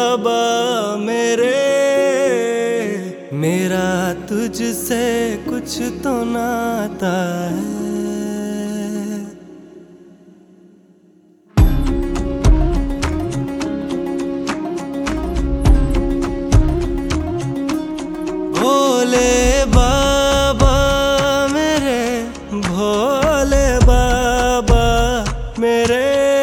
बाबा मेरे, मेरा तुझसे कुछ तो नाता है। भोले बाबा मेरे, भोले बाबा मेरे,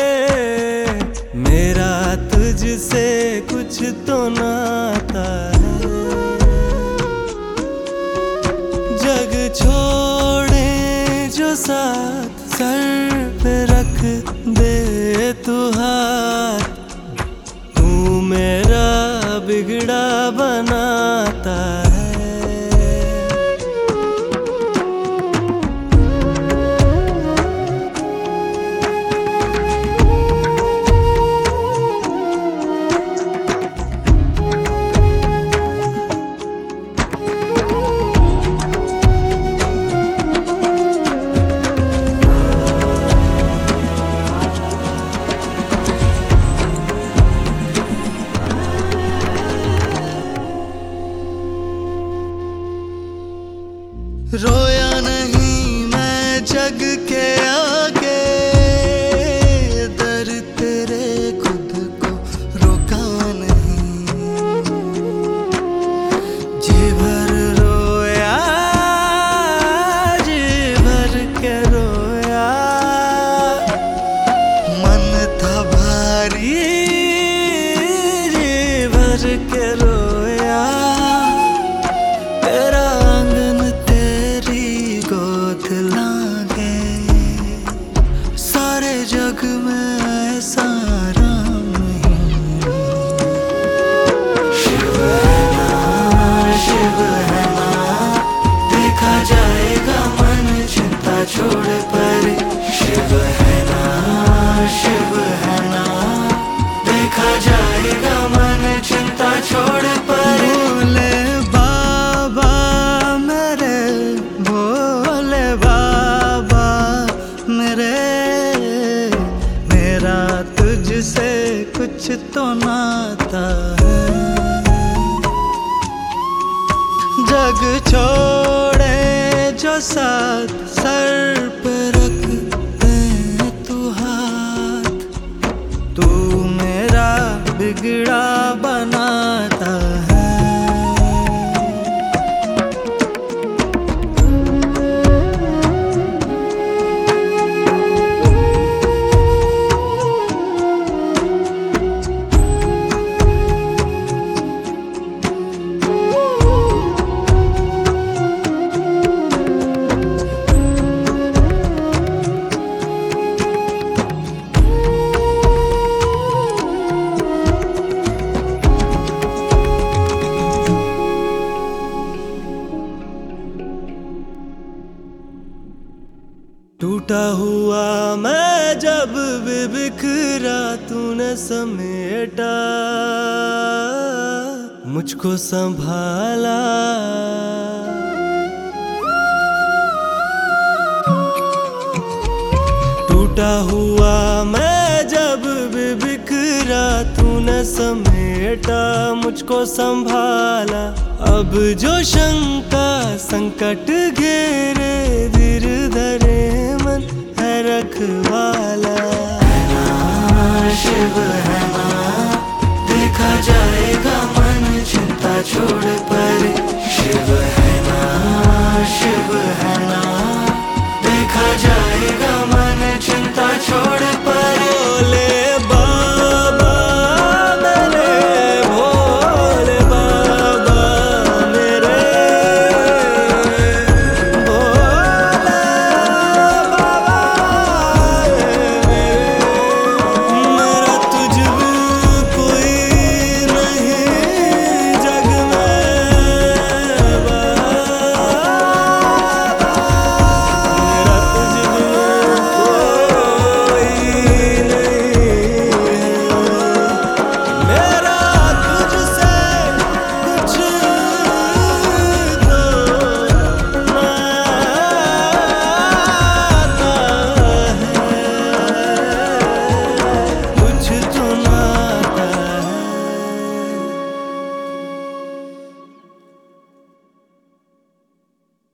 मेरा तुझसे कुछ तो नाता है। जग छोड़े जो साथ, सर पे रख दे तू हाथ, तू मेरा बिगड़ा बनाता है। रोया नहीं मैं जग के आगे, दर तेरे खुद को रोका नहीं। जी भर रोया, जी भर के रोया, मन था भारी, जी भर के रोया। तेरा सारे जग में ऐसा राम नहीं। शिव है ना, शिव है ना, देखा जाएगा मन चिंता छोड़ पर। शिव है ना, शिव है ना, देखा जाएगा मन चिंता छोड़ पर। भोले बाबा मेरे, भोले बाबा मेरे, मेरा तुझसे कुछ तो नाता है। जग छोड़े जो साथ, सर पे रख दे तू हाथ, तू मेरा बिगड़ा बनाता है। टूटा हुआ मैं जब भी बिखरा, तूने समेटा, मुझको संभाला। टूटा हुआ मैं जब भी बिखरा, तूने समेटा, मुझको संभाला। अब जो शंका संकट घेरे, धीर धरे मन है रखवाला। है ना, शिव है ना, देखा जाएगा मन चिंता छोड़ पर। शिव है ना, शिव है ना,